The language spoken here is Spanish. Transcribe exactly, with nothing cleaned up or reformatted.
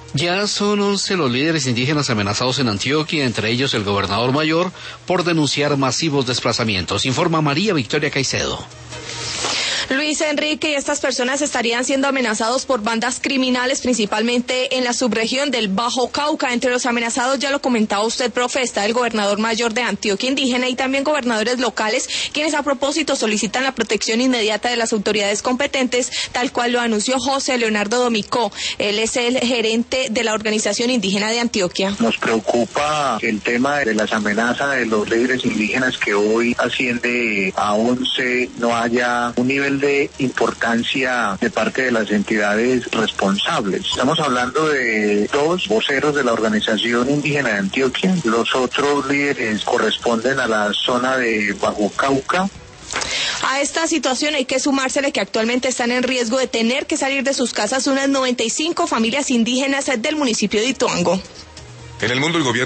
Ya son once los líderes indígenas amenazados en Antioquia, entre ellos el gobernador mayor, por denunciar masivos desplazamientos. Informa María Victoria Caicedo. Luis Enrique, y estas personas estarían siendo amenazados por bandas criminales, principalmente en la subregión del Bajo Cauca. Entre los amenazados, ya lo comentaba usted, profe, está el gobernador mayor de Antioquia indígena y también gobernadores locales, quienes a propósito solicitan la protección inmediata de las autoridades competentes, tal cual lo anunció José Leonardo Domicó. Él es el gerente de la Organización Indígena de Antioquia. Nos preocupa el tema de las amenazas de los líderes indígenas, que hoy asciende a once, no haya un nivel de importancia de parte de las entidades responsables. Estamos hablando de dos voceros de la Organización Indígena de Antioquia. Los otros líderes corresponden a la zona de Bajo Cauca. A esta situación hay que sumársele que actualmente están en riesgo de tener que salir de sus casas unas noventa y cinco familias indígenas del municipio de Ituango. En el mundo, el gobierno